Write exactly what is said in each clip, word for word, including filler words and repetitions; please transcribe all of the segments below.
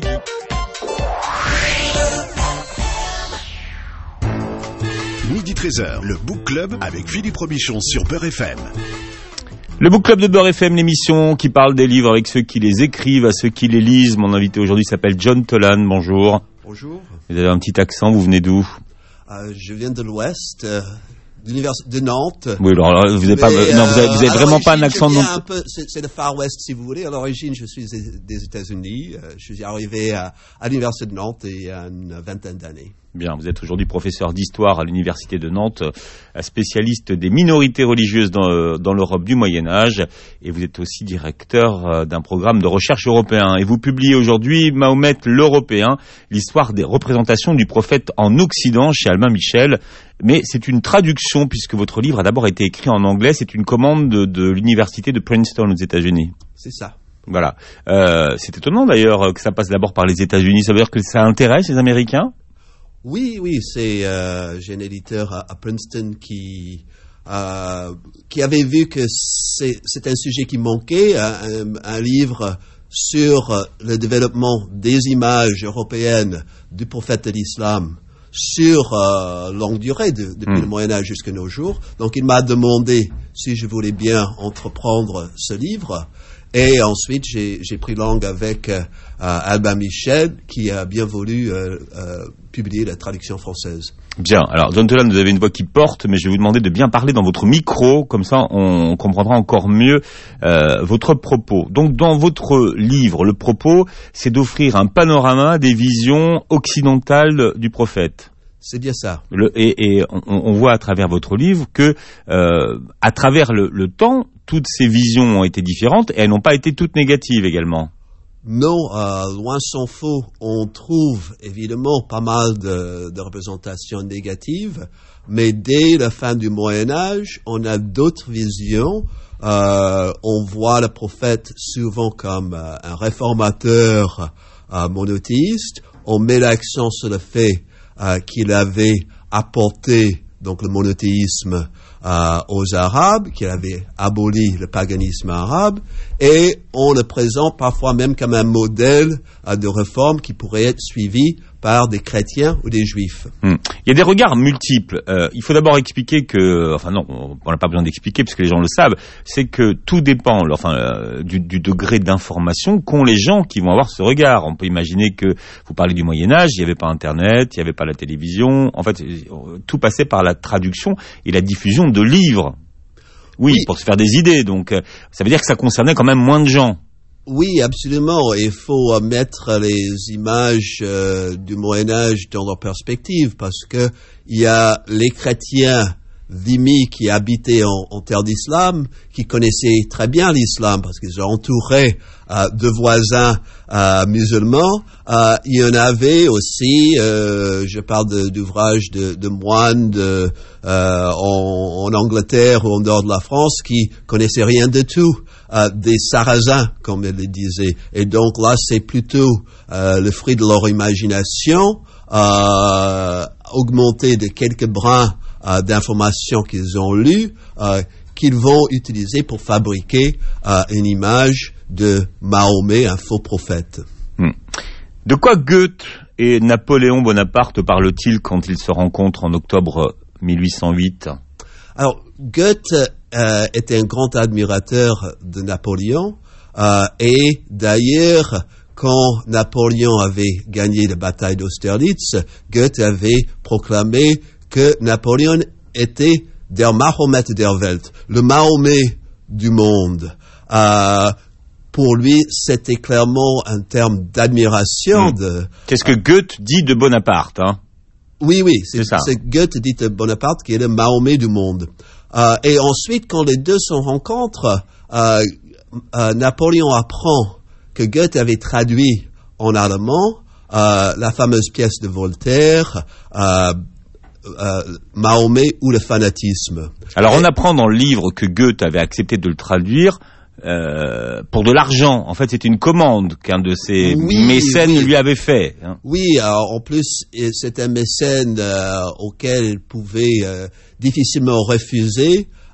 midi. Midi treize heures, le Book Club avec Philippe Robichon sur Beurre F M. Le Book Club de Beurre F M, l'émission qui parle des livres avec ceux qui les écrivent, à ceux qui les lisent. Mon invité aujourd'hui s'appelle John Toland. Bonjour. Bonjour. Vous avez un petit accent, vous venez d'où? euh, Je viens de l'Ouest, euh, de Nantes. Oui, alors là, vous n'avez pas, Mais, non, vous avez, vous avez euh, vraiment pas un accent non. C'est, c'est le Far West, si vous voulez. À l'origine, je suis des, des États-Unis. Euh, je suis arrivé à, à l'Université de Nantes il y a une vingtaine d'années. Bien, vous êtes aujourd'hui professeur d'histoire à l'Université de Nantes, spécialiste des minorités religieuses dans, dans l'Europe du Moyen-Âge, et vous êtes aussi directeur d'un programme de recherche européen. Et vous publiez aujourd'hui Mahomet l'Européen, l'histoire des représentations du prophète en Occident chez Albin Michel. Mais c'est une traduction, puisque votre livre a d'abord été écrit en anglais. C'est une commande de, de l'Université de Princeton aux États-Unis. C'est ça. Voilà. Euh, c'est étonnant d'ailleurs que ça passe d'abord par les États-Unis. Ça veut dire que ça intéresse les Américains ? Oui, oui, c'est euh, j'ai un éditeur à, à Princeton qui euh, qui avait vu que c'est c'est un sujet qui manquait, un, un livre sur le développement des images européennes du prophète de l'islam sur euh, longue durée, de, depuis mmh. le Moyen Âge jusqu'à nos jours. Donc il m'a demandé si je voulais bien entreprendre ce livre. Et ensuite, j'ai, j'ai pris langue avec euh, Albin Michel, qui a bien voulu euh, euh, publier la traduction française. Bien. Alors, John Toland, vous avez une voix qui porte, mais je vais vous demander de bien parler dans votre micro, comme ça on comprendra encore mieux euh, votre propos. Donc, dans votre livre, le propos, c'est d'offrir un panorama des visions occidentales du prophète. C'est bien ça. Le, et et on, on voit à travers votre livre que, euh, à travers le, le temps, toutes ces visions ont été différentes et elles n'ont pas été toutes négatives également. Non, euh, loin s'en faut. On trouve évidemment pas mal de, de représentations négatives, mais dès la fin du Moyen Âge, on a d'autres visions. Euh, on voit le prophète souvent comme euh, un réformateur euh, monothéiste. On met l'accent sur le fait euh, qu'il avait apporté donc le monothéisme Euh, aux Arabes, qu'il avait aboli le paganisme arabe, et on le présente parfois même comme un modèle euh, de réforme qui pourrait être suivi par des chrétiens ou des juifs. Hum. Il y a des regards multiples. Euh, il faut d'abord expliquer que, enfin non, on n'a pas besoin d'expliquer puisque les gens le savent, c'est que tout dépend, enfin, euh, du, du degré d'information qu'ont les gens qui vont avoir ce regard. On peut imaginer que, vous parlez du Moyen-Âge, il n'y avait pas Internet, il n'y avait pas la télévision, en fait, tout passait par la traduction et la diffusion de livres. Oui, oui, pour se faire des idées, donc euh, ça veut dire que ça concernait quand même moins de gens. Oui, absolument. Il faut euh, mettre les images euh, du Moyen-Âge dans leur perspective, parce que il y a les chrétiens dhimmis qui habitaient en, en terre d'islam, qui connaissaient très bien l'islam, parce qu'ils sont entourés euh, de voisins euh, musulmans. Euh, il y en avait aussi, euh, je parle de, d'ouvrages de, de moines de, euh, en, en Angleterre ou en dehors de la France, qui connaissaient rien de tout. Euh, des Sarrasins, comme elle le disait. Et donc là, c'est plutôt euh, le fruit de leur imagination, euh, augmenté de quelques brins euh, d'informations qu'ils ont lues, euh, qu'ils vont utiliser pour fabriquer euh, une image de Mahomet, un faux prophète. Hmm. De quoi Goethe et Napoléon Bonaparte parlent-ils quand ils se rencontrent en octobre mille huit cent huit ? Alors, Goethe euh, était un grand admirateur de Napoléon, euh, et d'ailleurs, quand Napoléon avait gagné la bataille d'Austerlitz, Goethe avait proclamé que Napoléon était der Mahomet der Welt, le Mahomet du monde. Euh, pour lui, c'était clairement un terme d'admiration. Mmh. De, Qu'est-ce que Goethe dit de Bonaparte, hein? Oui, oui, c'est, c'est ça. C'est Goethe dit de Bonaparte qui est le Mahomet du monde. Euh, et ensuite, quand les deux se rencontrent, euh, euh, Napoléon apprend que Goethe avait traduit en allemand euh, la fameuse pièce de Voltaire, euh, euh, Mahomet ou le fanatisme. Alors, et on apprend dans le livre que Goethe avait accepté de le traduire Euh, pour de l'argent. En fait, c'était une commande qu'un de ses oui, mécènes oui. lui avait fait. Hein. Oui, alors, en plus, c'est un mécène euh, auquel il pouvait euh, difficilement refuser.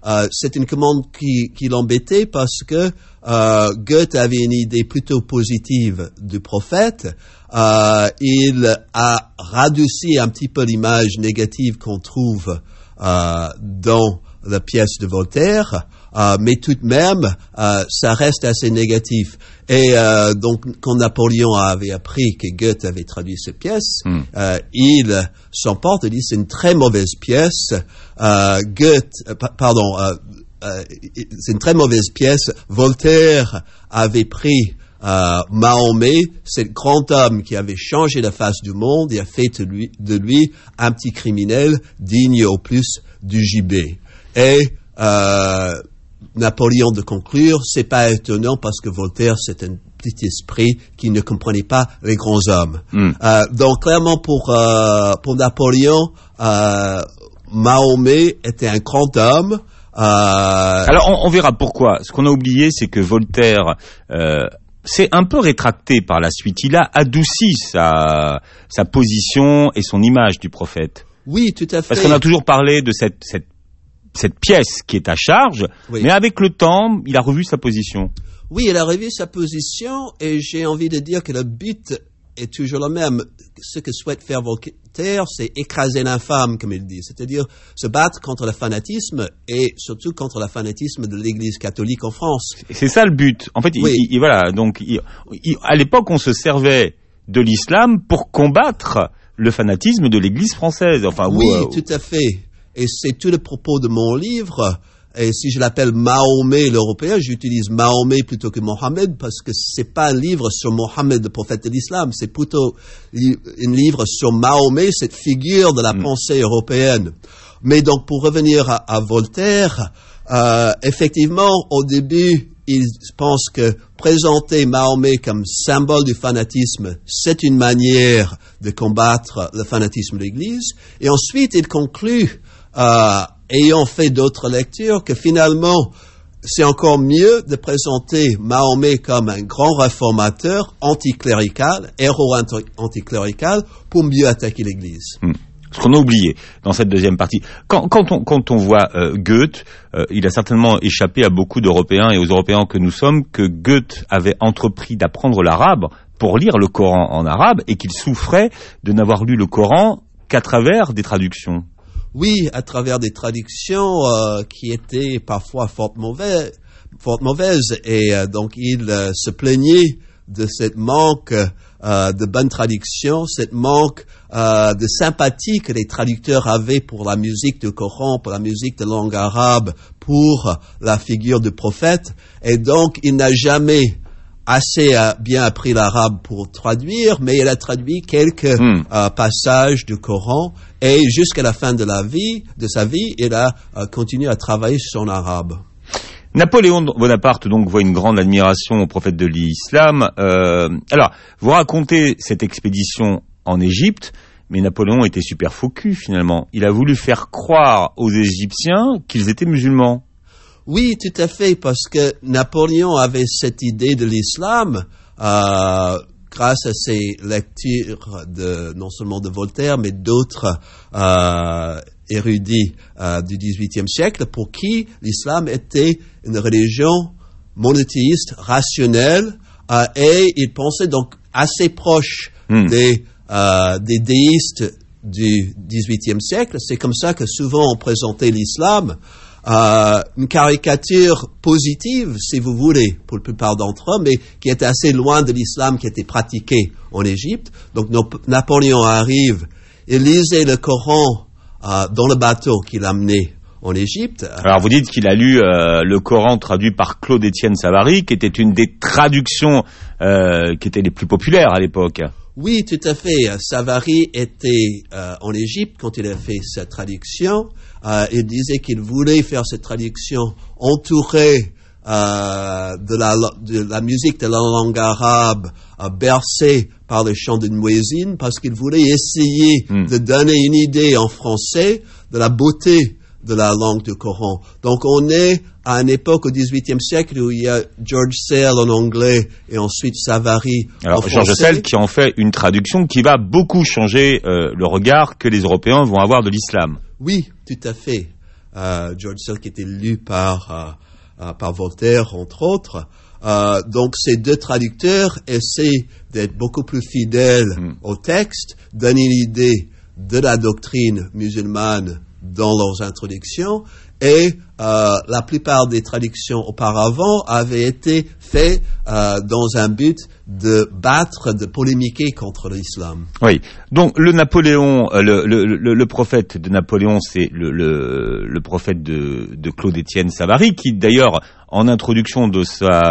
euh, c'est une commande qui, qui l'embêtait parce que euh, Goethe avait une idée plutôt positive du prophète. Euh, il a radouci un petit peu l'image négative qu'on trouve euh, dans la pièce de Voltaire. Euh, mais tout de même, euh, ça reste assez négatif. Et euh, donc, quand Napoléon avait appris que Goethe avait traduit cette pièce, mm. euh, il s'emporte et dit c'est une très mauvaise pièce. Euh, Goethe, euh, pardon, euh, euh, c'est une très mauvaise pièce. Voltaire avait pris euh, Mahomet, ce grand homme qui avait changé la face du monde, et a fait de lui, de lui un petit criminel digne au plus du gibet. Et euh, Napoléon de conclure, c'est pas étonnant parce que Voltaire, c'est un petit esprit qui ne comprenait pas les grands hommes. Mm. Euh, donc clairement pour euh, pour Napoléon, euh, Mahomet était un grand homme. Euh, Alors on, on verra pourquoi. Ce qu'on a oublié, c'est que Voltaire euh, s'est un peu rétracté par la suite. Il a adouci sa sa position et son image du prophète. Oui, tout à fait. Parce qu'on a toujours parlé de cette cette cette pièce qui est à charge, oui. Mais avec le temps, il a revu sa position. Oui, il a revu sa position et j'ai envie de dire que le but est toujours le même. Ce que souhaite faire Voltaire, c'est écraser l'infâme, comme il dit, c'est-à-dire se battre contre le fanatisme et surtout contre le fanatisme de l'Église catholique en France. C'est ça le but. En fait, oui. il, il, voilà. Donc, il, il, à l'époque, on se servait de l'islam pour combattre le fanatisme de l'Église française. Enfin, oui, où, euh, tout à fait. Et c'est tout le propos de mon livre. Et si je l'appelle Mahomet l'Européen, j'utilise Mahomet plutôt que Mohammed parce que c'est pas un livre sur Mohammed, le prophète de l'islam. C'est plutôt un livre sur Mahomet, cette figure de la mmh. pensée européenne. Mais donc, pour revenir à, à Voltaire, euh, effectivement, au début, il pense que présenter Mahomet comme symbole du fanatisme, c'est une manière de combattre le fanatisme de l'Église. Et ensuite, il conclut, euh, ayant fait d'autres lectures, que finalement, c'est encore mieux de présenter Mahomet comme un grand réformateur anticlérical, héros anticlérical, pour mieux attaquer l'Église. Mmh. Ce qu'on a oublié dans cette deuxième partie. Quand, quand, on, quand on voit euh, Goethe, euh, il a certainement échappé à beaucoup d'Européens et aux Européens que nous sommes que Goethe avait entrepris d'apprendre l'arabe pour lire le Coran en arabe et qu'il souffrait de n'avoir lu le Coran qu'à travers des traductions. Oui, à travers des traductions euh, qui étaient parfois fort mauvaises, fort mauvaises et euh, donc il euh, se plaignait de cette manque euh, de bonnes traductions, cette manque euh, de sympathie que les traducteurs avaient pour la musique du Coran, pour la musique de langue arabe, pour la figure du prophète, et donc il n'a jamais assez euh, bien appris l'arabe pour traduire, mais il a traduit quelques mm. euh, passages du Coran, et jusqu'à la fin de la vie, de sa vie, il a euh, continué à travailler sur l'arabe. Napoléon Bonaparte donc voit une grande admiration au prophète de l'islam. Euh, alors, vous racontez cette expédition en Égypte, mais Napoléon était super faux cul finalement. Il a voulu faire croire aux Égyptiens qu'ils étaient musulmans. Oui, tout à fait, parce que Napoléon avait cette idée de l'islam euh, grâce à ses lectures de non seulement de Voltaire, mais d'autres euh, érudits euh, du dix-huitième siècle, pour qui l'islam était une religion monothéiste, rationnelle, euh, et il pensait donc assez proche mm. des, euh, des déistes du dix-huitième siècle. C'est comme ça que souvent on présentait l'islam. Euh, une caricature positive, si vous voulez, pour la plupart d'entre eux, mais qui était assez loin de l'islam qui était pratiqué en Égypte. Donc Napoléon arrive, il lisait le Coran euh, dans le bateau qu'il amenait en Égypte. Alors vous dites qu'il a lu euh, le Coran traduit par Claude-Étienne Savary, qui était une des traductions euh, qui étaient les plus populaires à l'époque. Oui, tout à fait. Savary était euh, en Égypte quand il a fait sa traduction. Euh, il disait qu'il voulait faire cette traduction entourée euh, de, la, de la musique de la langue arabe, euh, bercée par le chant d'une muezzin, parce qu'il voulait essayer mm. de donner une idée en français de la beauté de la langue du Coran. Donc on est à une époque au dix-huitième siècle où il y a George Sale en anglais et ensuite Savary Alors, en français. George Sale qui en fait une traduction qui va beaucoup changer euh, le regard que les Européens vont avoir de l'islam. Oui, tout à fait. euh, George Sand qui était lu par, euh, par Voltaire, entre autres. Euh, donc ces deux traducteurs essaient d'être beaucoup plus fidèles mm. au texte, donner l'idée de la doctrine musulmane dans leurs introductions, et euh, la plupart des traductions auparavant avaient été faites euh, dans un but de battre, de polémiquer contre l'islam. Oui. Donc le Napoléon, le, le, le, le prophète de Napoléon, c'est le, le, le prophète de, de Claude-Étienne Savary, qui d'ailleurs, en introduction de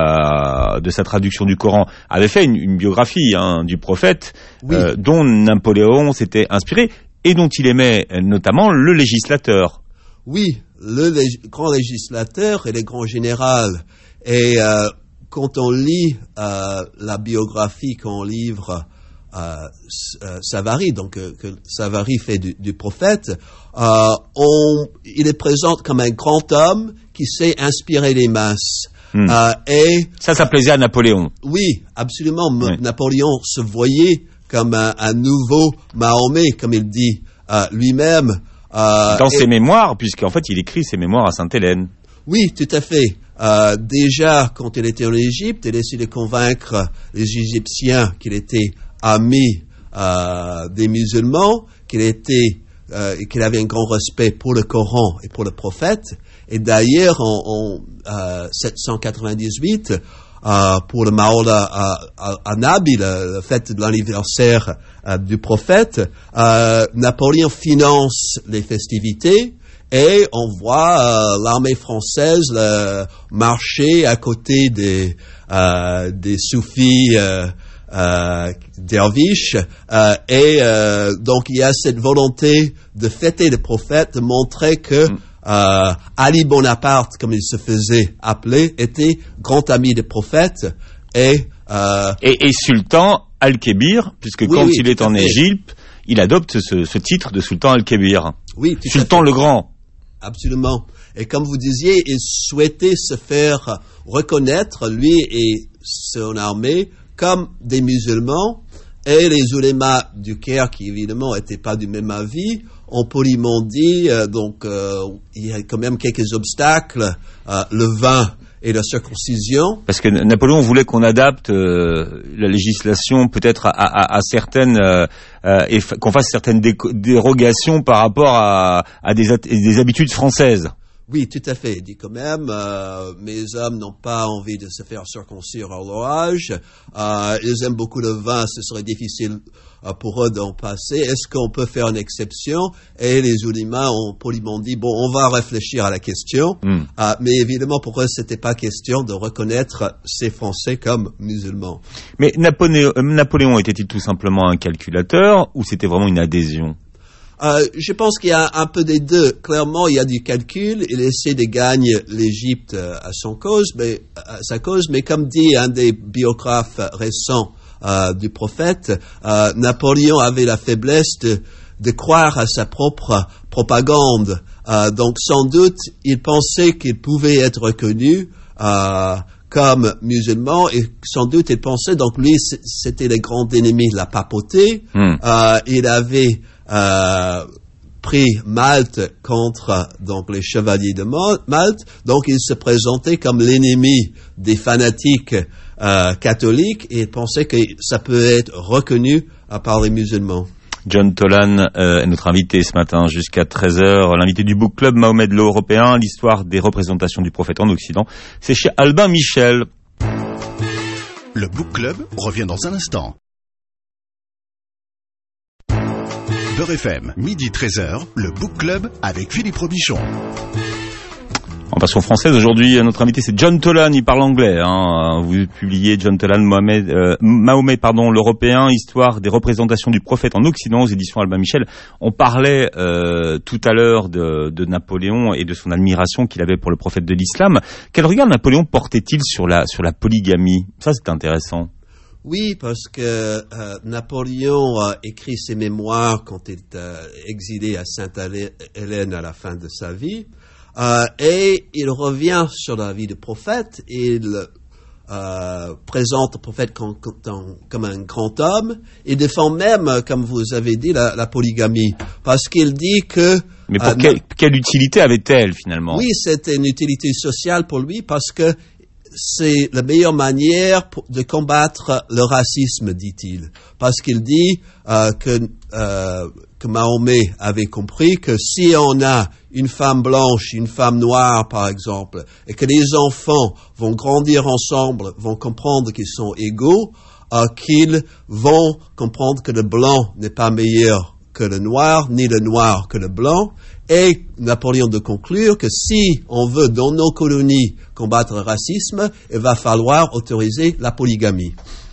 sa, de sa traduction du Coran, avait fait une, une biographie hein, du prophète, oui. euh, dont Napoléon s'était inspiré et dont il aimait notamment le législateur. Oui, le lég- grand législateur et le grand général. Et euh, quand on lit euh, la biographie qu'on livre euh, euh, Savary, donc euh, que Savary fait du, du prophète, euh, on, il est présent comme un grand homme qui sait inspirer les masses. Mmh. Euh, et ça, ça plaisait à Napoléon. Oui, absolument. Oui. Napoléon se voyait comme un, un nouveau Mahomet, comme il dit euh, lui-même. Euh, Dans et, ses mémoires, puisqu'en fait, il écrit ses mémoires à Sainte-Hélène. Oui, tout à fait. Euh, déjà, quand il était en Égypte, il essayait de convaincre les Égyptiens qu'il était ami euh, des musulmans, qu'il était, euh, qu'il avait un grand respect pour le Coran et pour le prophète. Et d'ailleurs, en, en euh, sept cent quatre-vingt-dix-huit, euh, pour le Maola Nabi, la fête de l'anniversaire euh, du prophète, euh, Napoléon finance les festivités et on voit euh, l'armée française euh, marcher à côté des, euh, des soufis euh, euh, derviches euh, et euh, donc il y a cette volonté de fêter le prophète, de montrer que mm. Euh, Ali Bonaparte, comme il se faisait appeler, était grand ami des prophètes et euh, et, et sultan Al-Kébir, puisque oui, quand oui, il est en Égypte, il adopte ce, ce titre de sultan Al-Kébir. Oui, sultan le Grand. Absolument. Et comme vous disiez, il souhaitait se faire reconnaître, lui et son armée, comme des musulmans. Et les oulémas du Caire, qui évidemment n'étaient pas du même avis, ont poliment dit, euh, donc euh, il y a quand même quelques obstacles, euh, le vin et la circoncision. Parce que Napoléon voulait qu'on adapte euh, la législation peut-être à, à, à certaines, euh, euh, et f- qu'on fasse certaines dé- dérogations par rapport à, à des, at- des habitudes françaises. Oui, tout à fait. Il dit quand même, euh, mes hommes n'ont pas envie de se faire circoncire à leur âge. Euh, ils aiment beaucoup le vin, ce serait difficile euh, pour eux d'en passer. Est-ce qu'on peut faire une exception? Et les oulémas ont poliment dit, bon, on va réfléchir à la question. Mm. Euh, mais évidemment, pour eux, c'était pas question de reconnaître ces Français comme musulmans. Mais Napoléon, Napoléon était-il tout simplement un calculateur ou c'était vraiment une adhésion? Euh, je pense qu'il y a un peu des deux. Clairement, il y a du calcul. Il essaie de gagner l'Égypte à son cause, mais à sa cause. Mais comme dit un des biographes récents euh, du prophète, euh, Napoléon avait la faiblesse de, de croire à sa propre propagande. Euh, donc, sans doute, il pensait qu'il pouvait être reconnu euh, comme musulman, et sans doute il pensait, donc lui, c'était le grand ennemi de la papauté. Mm. Euh, il avait Euh, pris Malte contre donc les chevaliers de Malte, donc il se présentait comme l'ennemi des fanatiques euh, catholiques et il pensait que ça peut être reconnu euh, par les musulmans. John Tolan euh, est notre invité ce matin jusqu'à treize heures, l'invité du Book Club Mahomet l'Européen, l'histoire des représentations du prophète en Occident. C'est chez Albin Michel. Le Book Club revient dans un instant. Beurre F M, midi treize heures, le Book Club avec Philippe Robichon. En version française, aujourd'hui, notre invité, c'est John Tolan, il parle anglais. Hein. Vous publiez John Tolan, Mohamed, euh, Mahomet, pardon, l'Européen, histoire des représentations du prophète en Occident, aux éditions Albin Michel. On parlait euh, tout à l'heure de, de Napoléon et de son admiration qu'il avait pour le prophète de l'islam. Quel regard Napoléon portait-il sur la, sur la polygamie? Ça, c'est intéressant. Oui, parce que euh, Napoléon a écrit ses mémoires quand il est euh, exilé à Sainte-Hélène à la fin de sa vie, euh, et il revient sur la vie du prophète, et il euh, présente le prophète comme, comme, comme un grand homme. Il défend même, comme vous avez dit, la, la polygamie, parce qu'il dit que... Mais pour euh, quelle, quelle utilité avait-elle finalement? Oui, c'était une utilité sociale pour lui parce que c'est la meilleure manière pour, de combattre le racisme, dit-il. Parce qu'il dit euh, que, euh, que Mahomet avait compris que si on a une femme blanche, une femme noire, par exemple, et que les enfants vont grandir ensemble, vont comprendre qu'ils sont égaux, euh, qu'ils vont comprendre que le blanc n'est pas meilleur que le noir, ni le noir que le blanc, et Napoléon de conclure que si on veut dans nos colonies combattre le racisme, il va falloir autoriser la polygamie.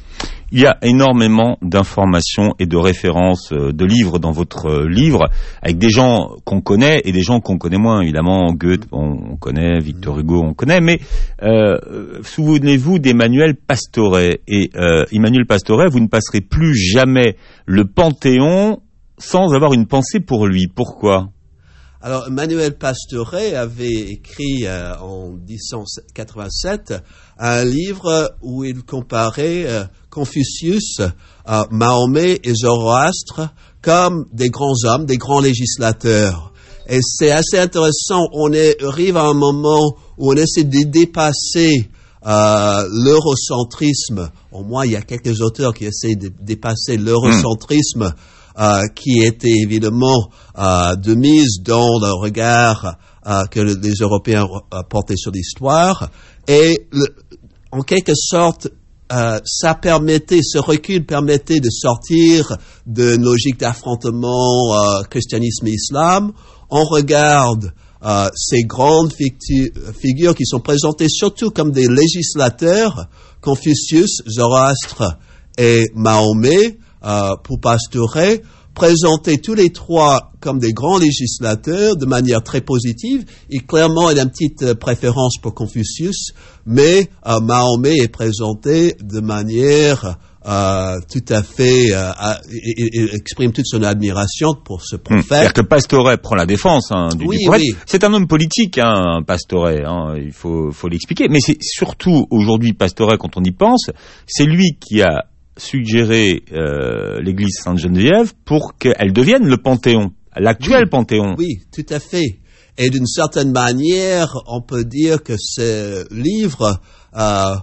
Il y a énormément d'informations et de références, de livres dans votre livre, avec des gens qu'on connaît et des gens qu'on connaît moins. Évidemment, Goethe, bon, on connaît, Victor Hugo, on connaît, mais euh, souvenez-vous d'Emmanuel Pastoret. Et euh, Emmanuel Pastoret, vous ne passerez plus jamais le Panthéon sans avoir une pensée pour lui. Pourquoi ? Alors, Emmanuel Pastoret avait écrit euh, en dix cent quatre-vingt-sept un livre où il comparait euh, Confucius, euh, Mahomet et Zoroastre comme des grands hommes, des grands législateurs. Et c'est assez intéressant. On est, arrive à un moment où on essaie de dépasser euh, l'eurocentrisme. Au moins, il y a quelques auteurs qui essaient de dépasser l'eurocentrisme. Mmh. Euh, qui était évidemment euh, de mise dans le regard euh, que les Européens euh, portaient sur l'histoire. Et le, en quelque sorte, euh, ça permettait, ce recul permettait de sortir de logique d'affrontement euh, christianisme et islam. On regarde euh, ces grandes fictu- figures qui sont présentées surtout comme des législateurs, Confucius, Zoroastre et Mahomet. Euh, pour Pastoret, présenter tous les trois comme des grands législateurs de manière très positive. Et clairement, il a une petite euh, préférence pour Confucius, mais euh, Mahomet est présenté de manière euh, tout à fait... Euh, à, il, il exprime toute son admiration pour ce prophète. C'est-à-dire que Pastoret prend la défense hein, du, oui, du prophète. Oui. C'est un homme politique, hein, Pastoret, hein, il faut, faut l'expliquer. Mais c'est surtout, aujourd'hui, Pastoret, quand on y pense, c'est lui qui a suggérer euh, l'église Sainte-Geneviève pour qu'elle devienne le Panthéon, l'actuel oui, Panthéon. Oui, tout à fait. Et d'une certaine manière, on peut dire que ce livre euh,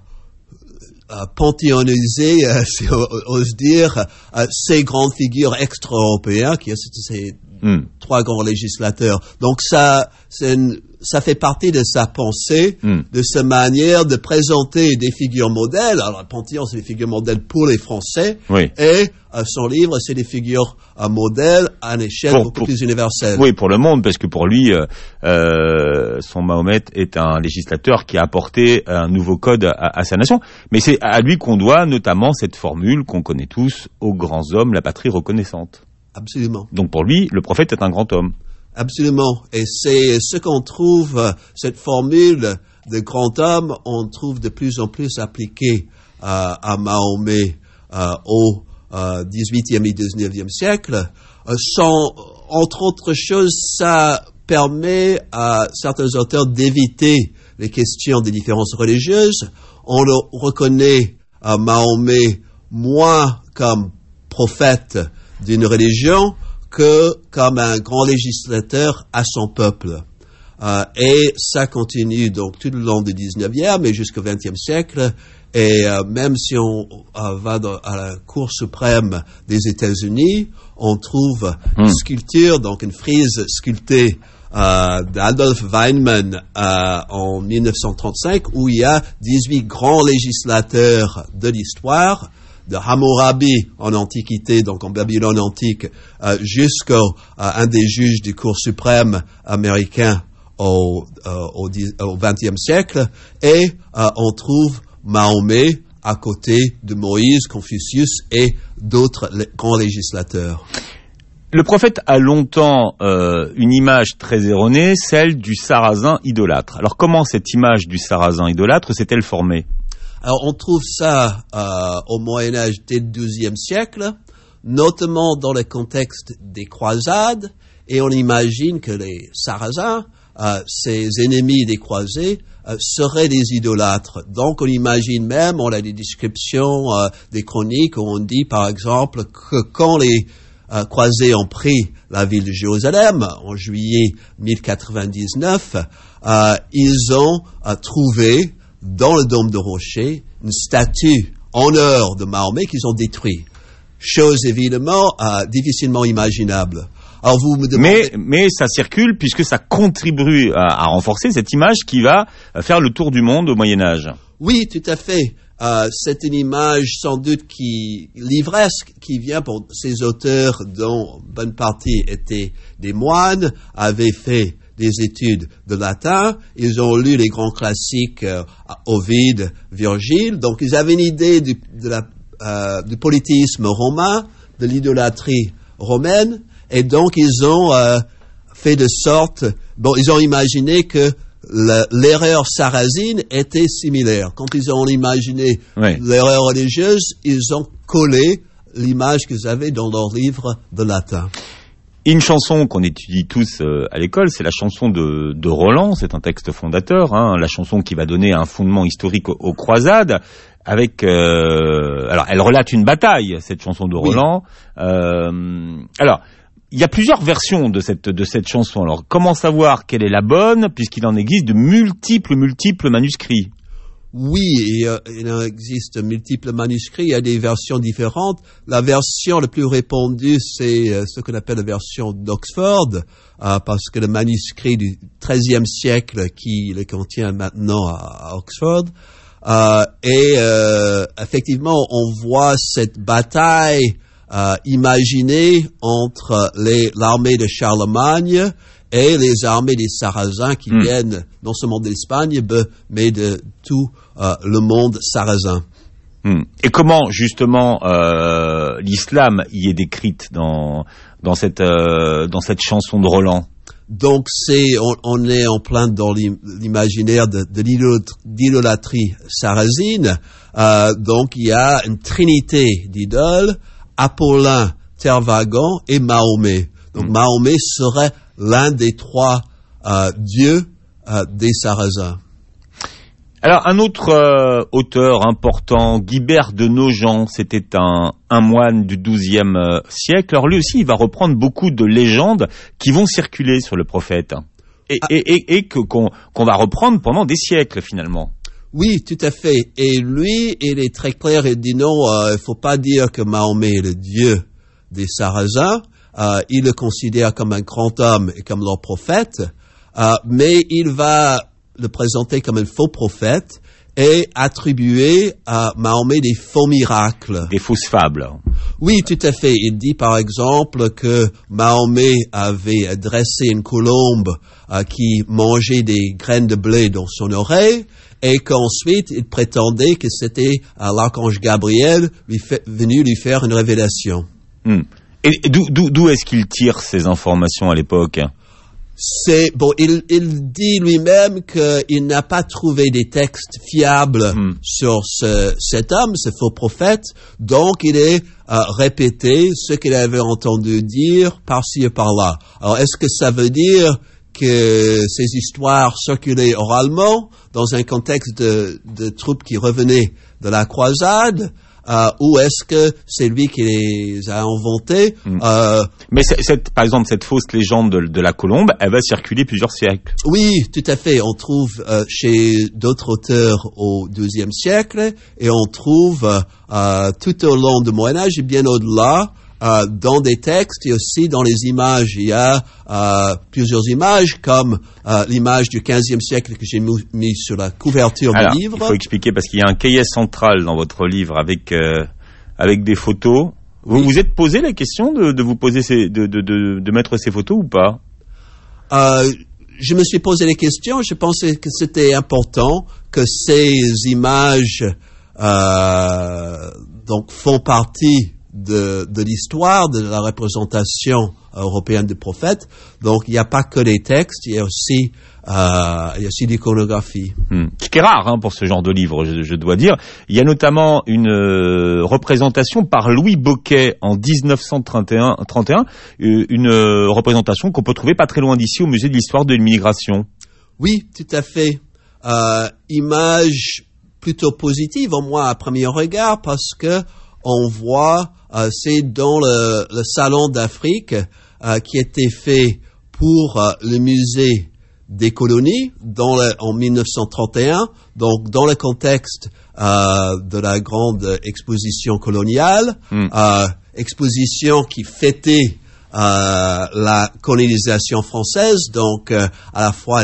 euh, panthéonisé, euh, si on ose dire, euh, ces grandes figures extra-européennes, qui sont ces mm. trois grands législateurs. Donc ça, c'est une, ça fait partie de sa pensée, mm. de sa manière de présenter des figures modèles. Alors, le Panthéon, c'est des figures modèles pour les Français. Oui. Et euh, son livre, c'est des figures euh, modèles à une échelle pour, beaucoup pour, plus universelle. Oui, pour le monde, parce que pour lui, euh, euh, son Mahomet est un législateur qui a apporté un nouveau code à, à sa nation. Mais c'est à lui qu'on doit notamment cette formule qu'on connaît tous, aux grands hommes, la patrie reconnaissante. Absolument. Donc pour lui, le prophète est un grand homme. Absolument. Et c'est ce qu'on trouve, cette formule de grand homme, on trouve de plus en plus appliquée euh, à Mahomet euh, au euh, dix-huitième et dix-neuvième siècle. Euh, sans, entre autres choses, ça permet à certains auteurs d'éviter les questions des différences religieuses. On le reconnaît à Mahomet moins comme prophète d'une religion que comme un grand législateur à son peuple. Euh, et ça continue donc tout le long du dix-neuvième et jusqu'au vingtième siècle. Et euh, même si on euh, va dans, à la Cour suprême des États-Unis, on trouve mmh. une sculpture, donc une frise sculptée euh, d'Adolf Weinman euh, en mille neuf cent trente-cinq, où il y a dix-huit grands législateurs de l'histoire, de Hammurabi en Antiquité, donc en Babylone antique, euh, jusqu'à euh, un des juges du Cour suprême américain au, euh, au, au vingtième siècle, et euh, on trouve Mahomet à côté de Moïse, Confucius et d'autres lé- grands législateurs. Le prophète a longtemps euh, une image très erronée, celle du Sarrasin idolâtre. Alors comment cette image du Sarrasin idolâtre s'est-elle formée ? Alors, on trouve ça euh, au Moyen-Âge dès le douzième siècle, notamment dans le contexte des croisades, et on imagine que les Sarrasins, euh, ces ennemis des croisés, euh, seraient des idolâtres. Donc on imagine même, on a des descriptions euh, des chroniques où on dit par exemple que quand les euh, croisés ont pris la ville de Jérusalem en juillet mille quatre-vingt-dix-neuf, euh, ils ont euh, trouvé dans le dôme de rocher une statue en honneur de Mahomet qu'ils ont détruit. Chose évidemment euh, difficilement imaginable. Alors vous me demandez... Mais, mais ça circule puisque ça contribue à, à renforcer cette image qui va faire le tour du monde au Moyen-Âge. Oui, tout à fait. Euh, c'est une image sans doute qui livresque, qui vient pour ces auteurs dont bonne partie étaient des moines, avaient fait des études de latin, ils ont lu les grands classiques euh, Ovide, Virgile, donc ils avaient une idée du, de la, euh, du polythéisme romain, de l'idolâtrie romaine, et donc ils ont euh, fait de sorte, bon, ils ont imaginé que la, l'erreur sarrasine était similaire. Quand ils ont imaginé oui. l'erreur religieuse, ils ont collé l'image qu'ils avaient dans leur livre de latin. Une chanson qu'on étudie tous euh, à l'école, c'est la chanson de, de Roland, c'est un texte fondateur, hein, la chanson qui va donner un fondement historique aux, aux croisades, avec... Euh, alors, elle relate une bataille, cette chanson de Roland. Oui. Euh, alors, il y a plusieurs versions de cette, de cette chanson. Alors, comment savoir quelle est la bonne, puisqu'il en existe de multiples, multiples manuscrits? Oui, il, euh, il en existe multiples manuscrits, il y a des versions différentes. La version la plus répandue, c'est euh, ce qu'on appelle la version d'Oxford, euh, parce que le manuscrit du treizième siècle qui le contient maintenant à, à Oxford. Euh, et euh, effectivement, on voit cette bataille euh, imaginée entre les, l'armée de Charlemagne et les armées des Sarrasins qui mmh. viennent non seulement d'Espagne, mais de tout euh, le monde sarrasin. Mmh. Et comment, justement, euh, l'islam y est décrite dans, dans, cette, euh, dans cette chanson de Roland? Donc, c'est, on, on est en plein dans l'imaginaire de, de l'idolâtrie sarrasine. Euh, donc, il y a une trinité d'idoles, Apollin, Tervagan et Mahomet. Donc, mmh. Mahomet serait l'un des trois euh, dieux euh, des Sarrasins. Alors, un autre euh, auteur important, Guibert de Nogent, c'était un, un moine du douzième euh, siècle. Alors, lui aussi, il va reprendre beaucoup de légendes qui vont circuler sur le prophète et, ah. et, et, et que, qu'on, qu'on va reprendre pendant des siècles, finalement. Oui, tout à fait. Et lui, il est très clair, il dit non, il euh, ne faut pas dire que Mahomet est le dieu des Sarrasins. Euh, il le considère comme un grand homme et comme leur prophète, euh, mais il va le présenter comme un faux prophète et attribuer à Mahomet des faux miracles. Des fausses fables. Oui, tout à fait. Il dit par exemple que Mahomet avait dressé une colombe euh, qui mangeait des graines de blé dans son oreille et qu'ensuite il prétendait que c'était euh, l'archange Gabriel lui fait, venu lui faire une révélation. Hmm. Et d'où, d'où, d'où est-ce qu'il tire ces informations à l'époque? C'est bon. Il, il dit lui-même qu'il n'a pas trouvé des textes fiables mm. sur ce, cet homme, ce faux prophète. Donc, il est euh, répété ce qu'il avait entendu dire par-ci et par-là. Alors, est-ce que ça veut dire que ces histoires circulaient oralement dans un contexte de, de troupes qui revenaient de la croisade? Euh, ou est-ce que c'est lui qui les a inventés? mmh. euh, Mais c'est, cette, par exemple, cette fausse légende de, de la colombe, elle va circuler plusieurs siècles. Oui, tout à fait. On trouve euh, chez d'autres auteurs au douzième siècle et on trouve euh, tout au long du Moyen-Âge et bien au-delà, euh, dans des textes et aussi dans les images. Il y a euh, plusieurs images, comme euh, l'image du quinzième siècle que j'ai mis sur la couverture Alors, du livre. Il faut expliquer parce qu'il y a un cahier central dans votre livre avec euh, avec des photos. Vous oui. vous êtes posé la question de, de vous poser ces, de, de, de, de mettre ces photos ou pas? euh, Je me suis posé les questions. Je pensais que c'était important que ces images euh, donc font partie de, de l'histoire, de la représentation européenne du prophète. Donc, il n'y a pas que les textes, il y a aussi, euh, il y a aussi l'iconographie. Hmm. Ce qui est rare hein, pour ce genre de livre, je, je dois dire. Il y a notamment une euh, représentation par Louis Bocquet en dix-neuf cent trente et un, trente et un euh, une euh, représentation qu'on peut trouver pas très loin d'ici au musée de l'histoire de l'immigration. Oui, tout à fait. euh, image plutôt positive, au moins à premier regard, parce que on voit, euh, c'est dans le, le salon d'Afrique euh, qui était fait pour euh, le musée des colonies dans le, en mille neuf cent trente et un, donc dans le contexte euh, de la grande exposition coloniale, mm. euh, exposition qui fêtait euh, la colonisation française, donc euh, à la fois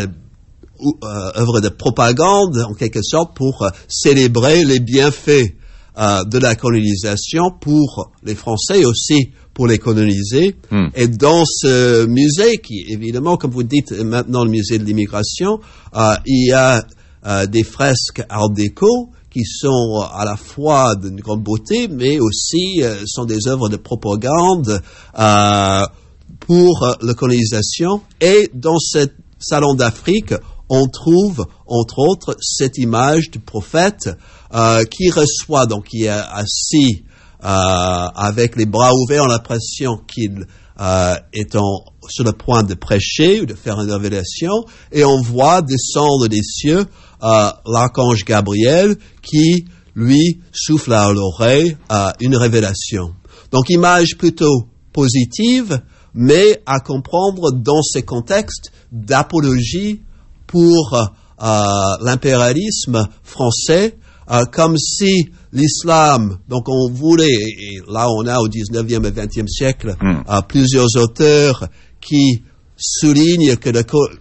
euh, œuvre de propagande en quelque sorte pour euh, célébrer les bienfaits euh, de la colonisation pour les Français et aussi pour les coloniser. Mm. Et dans ce musée, qui évidemment, comme vous dites, est maintenant le musée de l'immigration, euh, il y a euh, des fresques art déco qui sont à la fois d'une grande beauté, mais aussi euh, sont des œuvres de propagande euh, pour euh, la colonisation. Et dans ce salon d'Afrique, on trouve, entre autres, cette image du prophète euh, qui reçoit, donc qui est assis euh, avec les bras ouverts, on a l'impression qu'il euh, est en, sur le point de prêcher ou de faire une révélation, et on voit descendre des cieux euh, l'archange Gabriel qui, lui, souffle à l'oreille euh, une révélation. Donc, image plutôt positive, mais à comprendre dans ces contextes d'apologie pour euh, l'impérialisme français, euh, comme si l'islam, donc on voulait, et là on a au dix-neuvième et vingtième siècle mm. euh, plusieurs auteurs qui soulignent que le,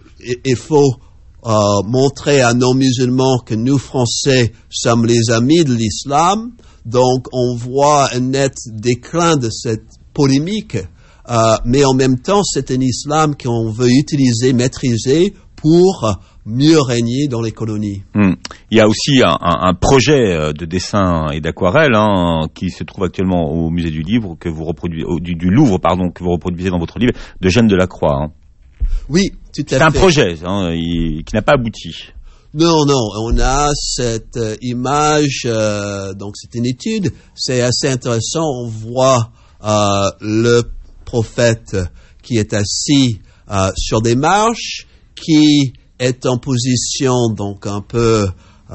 il faut euh, montrer à nos musulmans que nous Français sommes les amis de l'islam, donc on voit un net déclin de cette polémique, euh, mais en même temps c'est un islam qu'on veut utiliser, maîtriser, pour mieux régner dans les colonies. Mmh. Il y a aussi un, un, un projet de dessin et d'aquarelle hein, qui se trouve actuellement au musée du livre que vous reproduisez, du, du Louvre pardon que vous reproduisez dans votre livre, de Jeanne Delacroix. Hein. Oui, tout à fait. C'est un projet hein, il, qui n'a pas abouti. Non, non, on a cette euh, image, euh, donc c'est une étude, c'est assez intéressant. On voit euh, le prophète qui est assis euh, sur des marches, qui est en position donc un peu euh,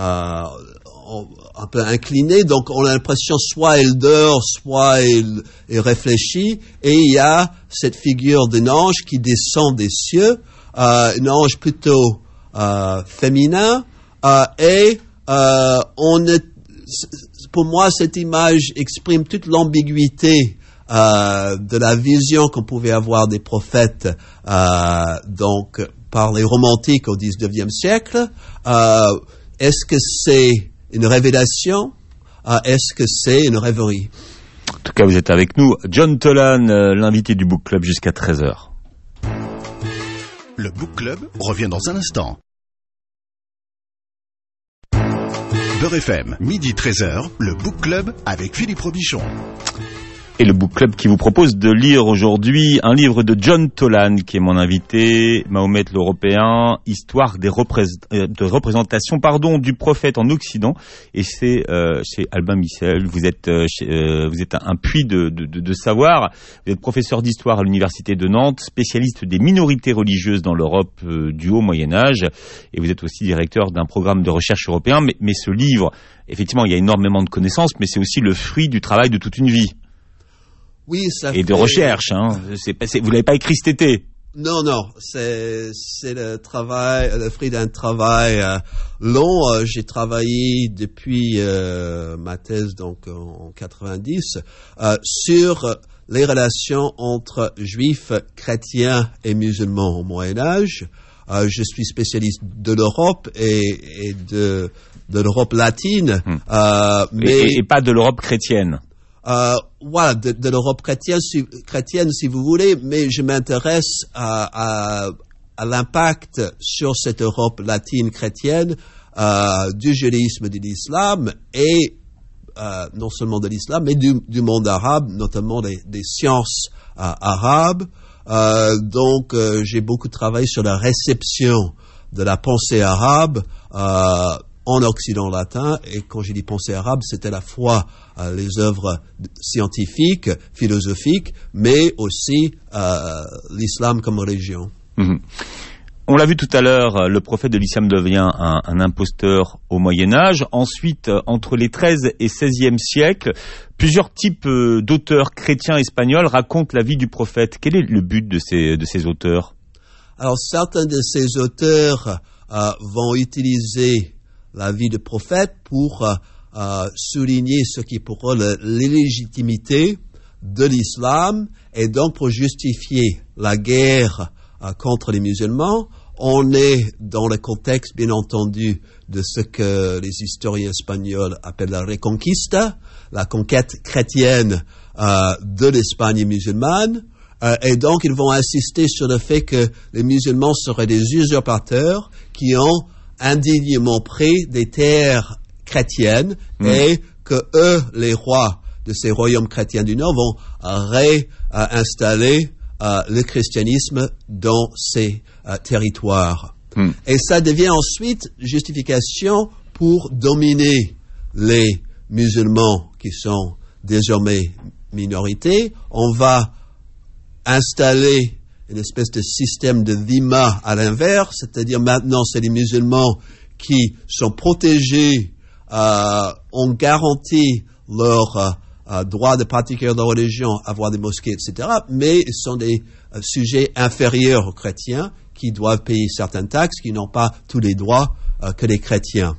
un peu incliné, donc on a l'impression soit il dort, soit il, il réfléchit, et il y a cette figure d'un ange qui descend des cieux, euh, un ange plutôt euh, féminin, euh, et euh, on est, pour moi cette image exprime toute l'ambiguïté euh, de la vision qu'on pouvait avoir des prophètes, euh, donc par les romantiques au dix-neuvième siècle. Euh, est-ce que c'est une révélation? Euh, est-ce que c'est une rêverie? En tout cas, vous êtes avec nous. John Tolan, euh, l'invité du Book Club jusqu'à treize heures. Le Book Club revient dans un instant. Beurre F M, midi treize heures, le Book Club avec Philippe Robichon. Et le Book Club qui vous propose de lire aujourd'hui un livre de John Tolan, qui est mon invité, Mahomet l'Européen, histoire des représ- de représentation pardon, du prophète en Occident. Et c'est euh, chez Albin Michel. Vous êtes, euh, chez, euh, vous êtes un puits de, de, de, de savoir. Vous êtes professeur d'histoire à l'Université de Nantes, spécialiste des minorités religieuses dans l'Europe euh, du haut Moyen-Âge. Et vous êtes aussi directeur d'un programme de recherche européen. Mais, mais ce livre, effectivement, il y a énormément de connaissances, mais c'est aussi le fruit du travail de toute une vie. Oui, ça et fait... de recherche, hein. C'est pas, c'est, vous l'avez pas écrit cet été. Non, non, c'est c'est le travail, le fruit d'un travail euh, long. Euh, j'ai travaillé depuis euh, ma thèse donc en quatre-vingt-dix euh, sur les relations entre juifs, chrétiens et musulmans au Moyen Âge. Euh, je suis spécialiste de l'Europe et, et de de l'Europe latine, hum. euh, mais et, et pas de l'Europe chrétienne. Euh, voilà, de, de l'Europe chrétienne si, chrétienne, si vous voulez, mais je m'intéresse à, à, à l'impact sur cette Europe latine chrétienne euh, du judaïsme et de l'islam, et euh, non seulement de l'islam, mais du, du monde arabe, notamment des, des sciences euh, arabes. Euh, donc, euh, j'ai beaucoup travaillé sur la réception de la pensée arabe euh, en Occident latin, et quand j'ai dit pensée arabe, c'était à la fois euh, les œuvres scientifiques, philosophiques, mais aussi euh, l'islam comme religion. Mmh. On l'a vu tout à l'heure, le prophète de l'islam devient un, un imposteur au Moyen-Âge. Ensuite, entre les treizième et seizième siècles, plusieurs types d'auteurs chrétiens espagnols racontent la vie du prophète. Quel est le but de ces, de ces auteurs? Alors, certains de ces auteurs euh, vont utiliser la vie du prophète pour euh, euh, souligner ce qui est pour eux l'illégitimité de l'islam et donc pour justifier la guerre euh, contre les musulmans. On est dans le contexte, bien entendu, de ce que les historiens espagnols appellent la Reconquista, la conquête chrétienne euh, de l'Espagne musulmane. Euh, et donc, ils vont insister sur le fait que les musulmans seraient des usurpateurs qui ont indignement pris des terres chrétiennes mmh. et que eux, les rois de ces royaumes chrétiens du Nord, vont réinstaller euh, le christianisme dans ces euh, territoires. Mmh. Et ça devient ensuite justification pour dominer les musulmans qui sont désormais minorités. On va installer une espèce de système de dhimma à l'inverse, c'est-à-dire maintenant c'est les musulmans qui sont protégés, euh, ont garanti leur euh, euh, droit de pratiquer leur religion, avoir des mosquées, et cetera, mais ils sont des euh, sujets inférieurs aux chrétiens qui doivent payer certaines taxes, qui n'ont pas tous les droits euh, que les chrétiens.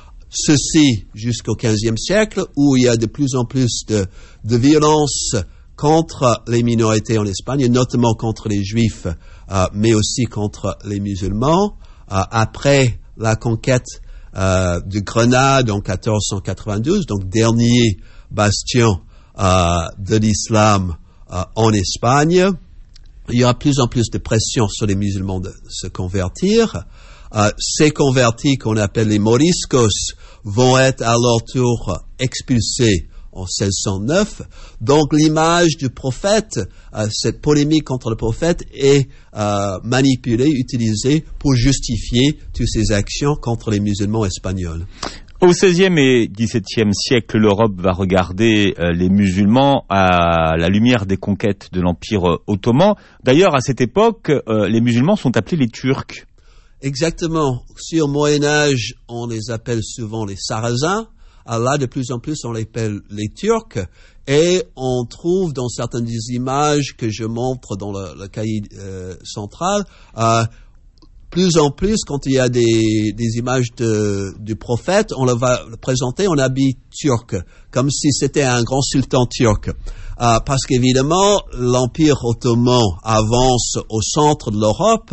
Ceci jusqu'au quinzième siècle, où il y a de plus en plus de, de violence contre les minorités en Espagne, et notamment contre les juifs, euh, mais aussi contre les musulmans. Euh, après la conquête euh, de Grenade en quatorze cent quatre-vingt-douze, donc dernier bastion euh, de l'islam euh, en Espagne, il y aura de plus en plus de pression sur les musulmans de se convertir. Euh, ces convertis qu'on appelle les moriscos vont être à leur tour expulsés en seize cent neuf. Donc l'image du prophète, euh, cette polémique contre le prophète est euh, manipulée, utilisée pour justifier toutes ces actions contre les musulmans espagnols. Au seizième et dix-septième siècle, l'Europe va regarder euh, les musulmans à la lumière des conquêtes de l'Empire euh, ottoman. D'ailleurs, à cette époque, euh, les musulmans sont appelés les Turcs. Exactement. Si au Moyen-Âge, on les appelle souvent les Sarrasins, là, de plus en plus, on les appelle les Turcs, et on trouve dans certaines images que je montre dans le, le cahier euh, central, euh, plus en plus, quand il y a des, des images de, du prophète, on le va le présenter en habit turc, comme si c'était un grand sultan turc. Euh, parce qu'évidemment, l'Empire ottoman avance au centre de l'Europe,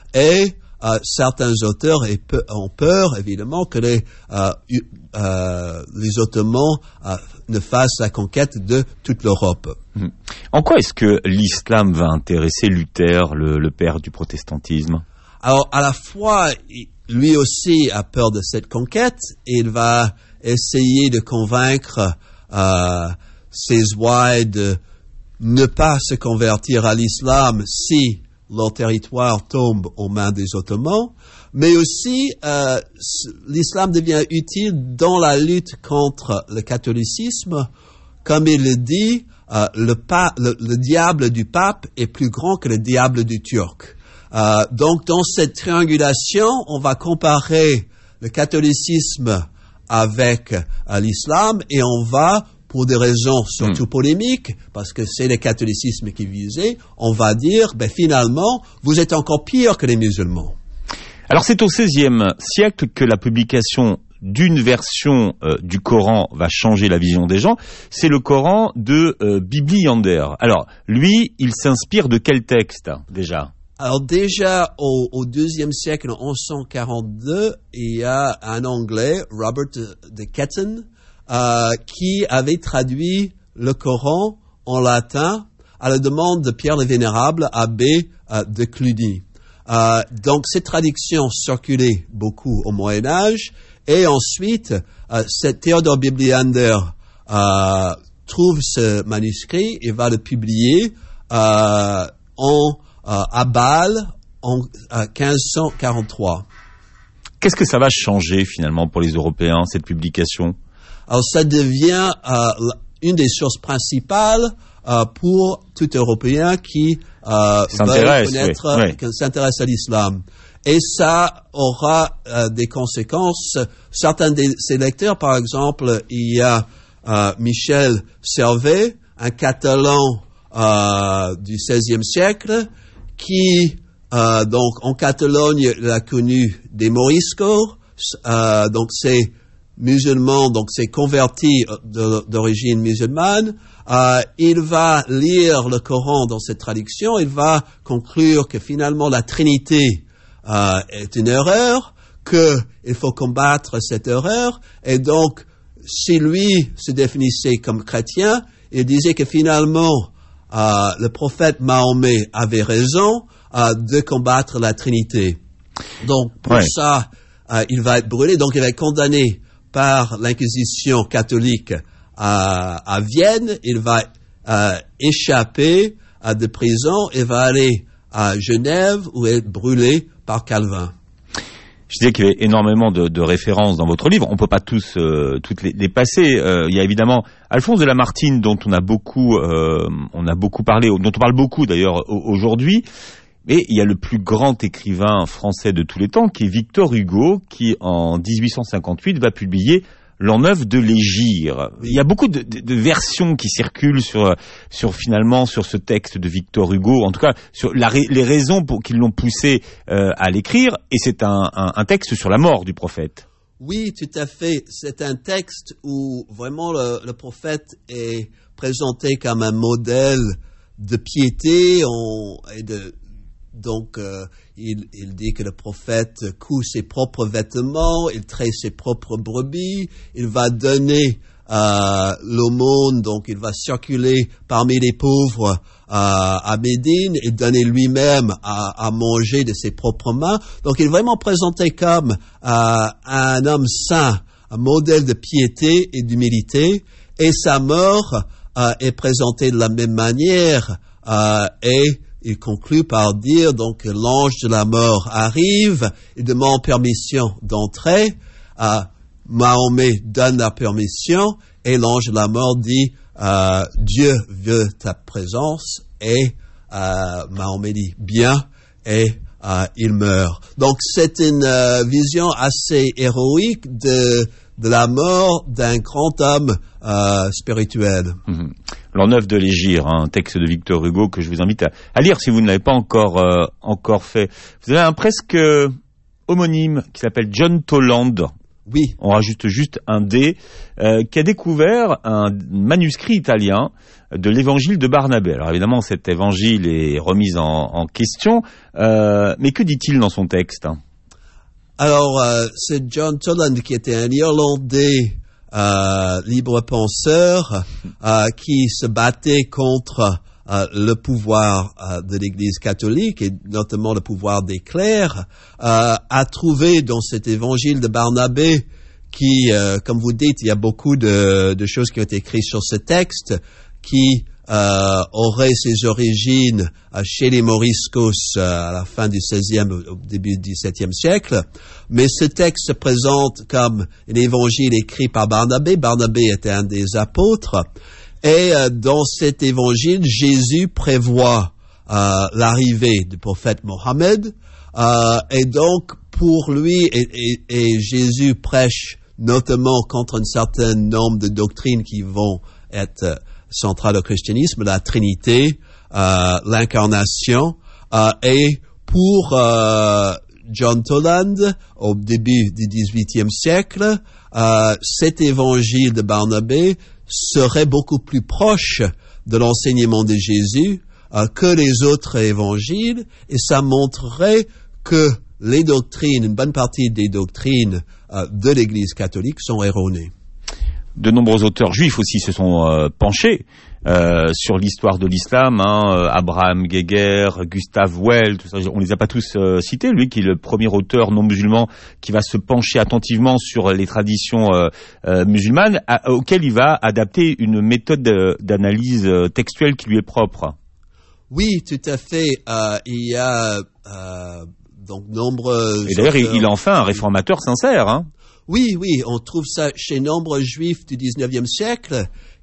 et Euh, certains auteurs ont peur, évidemment, que les, euh, euh, les Ottomans euh, ne fassent la conquête de toute l'Europe. En quoi est-ce que l'islam va intéresser Luther, le, le père du protestantisme? Alors, à la fois, lui aussi a peur de cette conquête, et il va essayer de convaincre euh, ses ouailles de ne pas se convertir à l'islam si leur territoire tombe aux mains des Ottomans, mais aussi euh, l'islam devient utile dans la lutte contre le catholicisme. Comme il le dit, euh, le, pa- le, le diable du pape est plus grand que le diable du turc. Euh, donc dans cette triangulation, on va comparer le catholicisme avec euh, l'islam, et on va, pour des raisons surtout polémiques, parce que c'est le catholicisme qui est visé, on va dire, ben finalement, vous êtes encore pire que les musulmans. Alors c'est au seizième siècle que la publication d'une version euh, du Coran va changer la vision des gens. C'est le Coran de euh, Bibli Yander. Alors, lui, il s'inspire de quel texte, déjà ? Alors déjà, au, au deuxième siècle, en onze cent quarante-deux, il y a un Anglais, Robert de, de Ketton, Euh, qui avait traduit le Coran en latin à la demande de Pierre le Vénérable, abbé euh, de Cluny. Euh, donc cette traduction circulait beaucoup au Moyen-Âge, et ensuite, euh, cet Théodore Bibliander euh, trouve ce manuscrit et va le publier euh, en, euh, à Bâle en euh, quinze cent quarante-trois. Qu'est-ce que ça va changer finalement pour les Européens, cette publication ? Alors, ça devient euh, une des sources principales euh, pour tout Européen qui euh, veut connaître, oui, oui. qui s'intéresse à l'islam. et ça aura euh, des conséquences. Certains de ces lecteurs, par exemple, il y a euh, Michel Servet, un Catalan euh, du seizième siècle, qui, euh, donc, en Catalogne, il a connu des Moriscos, euh, donc c'est musulman, donc c'est converti de, d'origine musulmane. Euh, il va lire le Coran dans cette traduction, il va conclure que finalement la Trinité euh, est une erreur, qu'il faut combattre cette erreur, et donc si lui se définissait comme chrétien, il disait que finalement euh, le prophète Mahomet avait raison euh, de combattre la Trinité. Donc pour ouais. ça, euh, il va être brûlé, donc il va être condamné par l'Inquisition catholique à, à Vienne. Il va euh, échapper à de prison et va aller à Genève où il est brûlé par Calvin. Je disais qu'il y avait énormément de, de références dans votre livre. On peut pas tous euh, toutes les, les passer. Euh, il y a évidemment Alphonse de Lamartine, dont on a beaucoup, euh, on a beaucoup parlé, dont on parle beaucoup d'ailleurs aujourd'hui. Mais il y a le plus grand écrivain français de tous les temps, qui est Victor Hugo, qui en dix-huit cent cinquante-huit va publier L'an neuf de l'Hégire. Il y a beaucoup de, de, de versions qui circulent sur, sur finalement sur ce texte de Victor Hugo, en tout cas sur la, les raisons pour, qui l'ont poussé euh, à l'écrire, et c'est un, un, un texte sur la mort du prophète. Oui, tout à fait. C'est un texte où vraiment le, le prophète est présenté comme un modèle de piété on, et de Donc, euh, il, il dit que le prophète coud ses propres vêtements, il traite ses propres brebis, il va donner euh, l'aumône, donc il va circuler parmi les pauvres euh, à Médine et donner lui-même à, à manger de ses propres mains. Donc, il est vraiment présenté comme euh, un homme saint, un modèle de piété et d'humilité, et sa mort euh, est présentée de la même manière euh, et il conclut par dire donc que l'ange de la mort arrive, il demande permission d'entrer, euh, Mahomet donne la permission et l'ange de la mort dit euh, Dieu veut ta présence et euh, Mahomet dit bien et euh, il meurt. Donc c'est une euh, vision assez héroïque de de la mort d'un grand homme euh, spirituel. Mmh. L'an neuf de l'Hégire, hein, un texte de Victor Hugo que je vous invite à, à lire si vous ne l'avez pas encore euh, encore fait. Vous avez un presque homonyme qui s'appelle John Toland. Oui. On rajoute juste un D, euh, qui a découvert un manuscrit italien de l'évangile de Barnabé. Alors évidemment, cet évangile est remis en, en question, euh, mais que dit-il dans son texte ? Alors, euh, c'est John Toland qui était un Irlandais euh, libre penseur euh, qui se battait contre euh, le pouvoir euh, de l'Église catholique et notamment le pouvoir des clercs, euh, a trouvé dans cet évangile de Barnabé qui, euh, comme vous dites, il y a beaucoup de, de choses qui ont été écrites sur ce texte qui Euh, aurait ses origines euh, chez les Moriscos euh, à la fin du seizième, au début du dix-septième siècle. Mais ce texte se présente comme un évangile écrit par Barnabé. Barnabé était un des apôtres. Et euh, dans cet évangile, Jésus prévoit euh, l'arrivée du prophète Mohammed. Euh, et donc, pour lui, et, et, et Jésus prêche notamment contre un certain nombre de doctrines qui vont être centrale au christianisme, la Trinité, euh, l'incarnation, euh, et pour euh, John Toland, au début du dix-huitième siècle, euh, cet évangile de Barnabé serait beaucoup plus proche de l'enseignement de Jésus euh, que les autres évangiles, et ça montrerait que les doctrines, une bonne partie des doctrines euh, de l'Église catholique sont erronées. De nombreux auteurs juifs aussi se sont euh, penchés euh, sur l'histoire de l'islam, hein, Abraham Geiger, Gustav Well, tout ça, on les a pas tous euh, cités, lui qui est le premier auteur non musulman qui va se pencher attentivement sur les traditions euh, euh, musulmanes, à, auquel il va adapter une méthode de, d'analyse textuelle qui lui est propre. Oui, tout à fait. Euh, il y a euh, donc nombreux... Et d'ailleurs, auteurs... il, il en fait un réformateur sincère, hein. Oui, oui, on trouve ça chez nombreux juifs du dix-neuvième siècle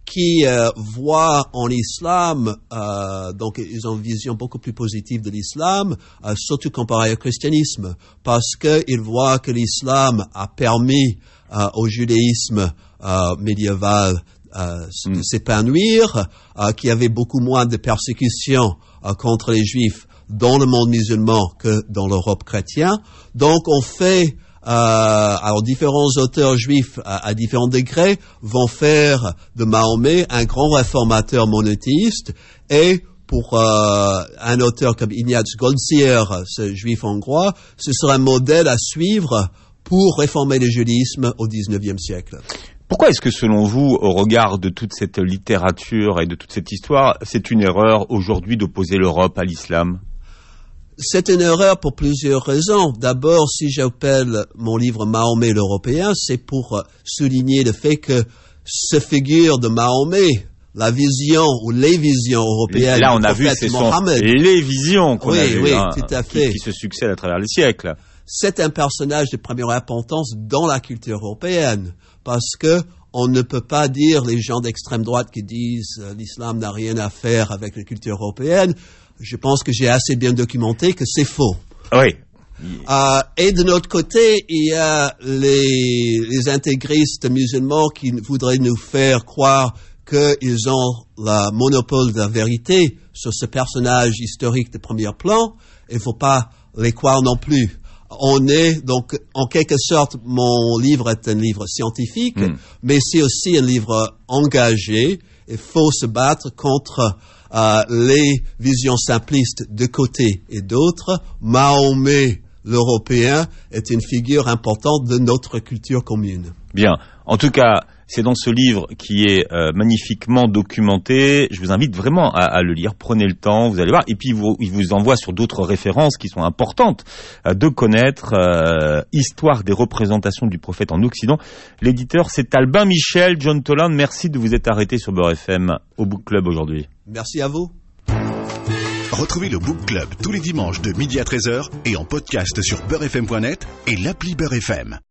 qui euh, voient en islam, euh, donc ils ont une vision beaucoup plus positive de l'islam, euh, surtout comparé au christianisme, parce qu'ils voient que l'islam a permis euh, au judaïsme euh, médiéval euh, mm. de s'épanouir, euh, qu'il y avait beaucoup moins de persécutions euh, contre les juifs dans le monde musulman que dans l'Europe chrétienne. Donc on fait Euh, alors différents auteurs juifs à, à différents degrés vont faire de Mahomet un grand réformateur monothéiste, et pour euh, un auteur comme Ignaz Goldziher, ce juif hongrois, ce sera un modèle à suivre pour réformer le judaïsme au dix-neuvième siècle. Pourquoi est-ce que, selon vous, au regard de toute cette littérature et de toute cette histoire, c'est une erreur aujourd'hui d'opposer l'Europe à l'islam ? C'est une erreur pour plusieurs raisons. D'abord, si j'appelle mon livre Mahomet l'Européen, c'est pour souligner le fait que ce figure de Mahomet, la vision ou les visions européennes. Là, on a vu, ce sont les visions qu'on oui, a vues, oui, hein, tout à fait. Qui, qui se succèdent à travers les siècles. C'est un personnage de première importance dans la culture européenne, parce que on ne peut pas dire, les gens d'extrême droite qui disent euh, l'islam n'a rien à faire avec la culture européenne. Je pense que j'ai assez bien documenté que c'est faux. Oui. Euh, et de notre côté, il y a les, les intégristes musulmans qui voudraient nous faire croire qu'ils ont le monopole de la vérité sur ce personnage historique de premier plan. Il ne faut pas les croire non plus. On est donc, en quelque sorte, mon livre est un livre scientifique, mm. mais c'est aussi un livre engagé. Il faut se battre contre euh, les visions simplistes de côté et d'autre. Mahomet, l'Européen, est une figure importante de notre culture commune. Bien. En tout cas, c'est dans ce livre qui est euh, magnifiquement documenté. Je vous invite vraiment à, à le lire. Prenez le temps, vous allez voir. Et puis, il vous, il vous envoie sur d'autres références qui sont importantes euh, de connaître. Euh, Histoire des représentations du prophète en Occident. L'éditeur, c'est Albin Michel. John Toland, merci de vous être arrêté sur Beurre F M au Book Club aujourd'hui. Merci à vous. Retrouvez le Book Club tous les dimanches de midi à treize heures et en podcast sur beurre f m point net et l'appli Beurre F M.